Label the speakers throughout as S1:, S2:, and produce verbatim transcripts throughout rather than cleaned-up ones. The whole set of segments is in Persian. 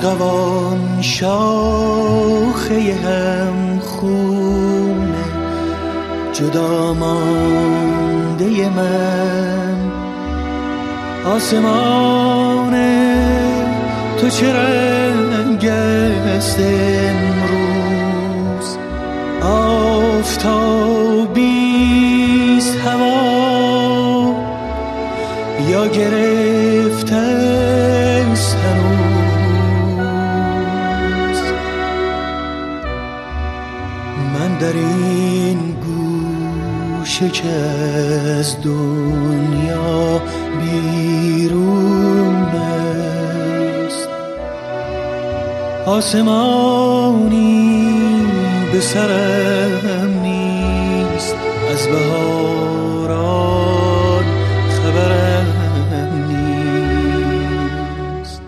S1: ارغوان شاخه هم خونه جدا مانده من، آسمان تو چه رنگ است امروز؟ آفتابیست هوا یا گرفته است هنوز؟ من در این گوشه که از دنیا بیرون است، آسمانی به سرم نیست، از بهاران خبرم نیست.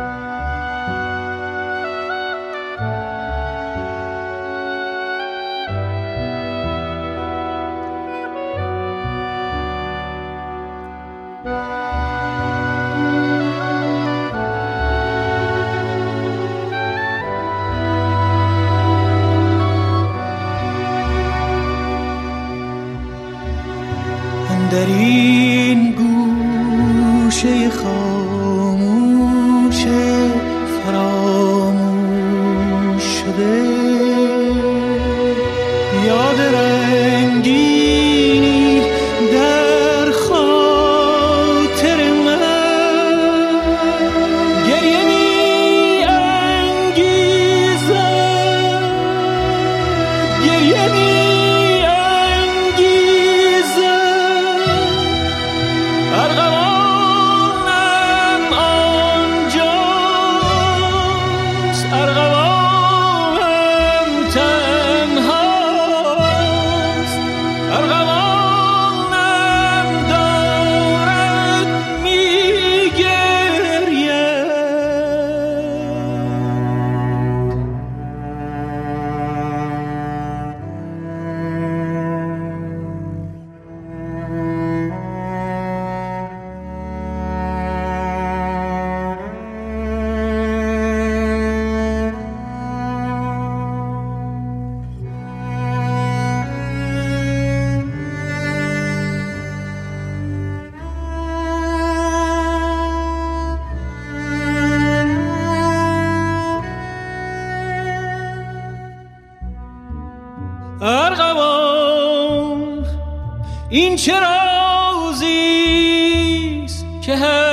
S1: در این گوشه خاموش فراموش شده یاد رنگینی در خاطر من گریه می انگیزد، گریه می ارغوان این چه رازیست که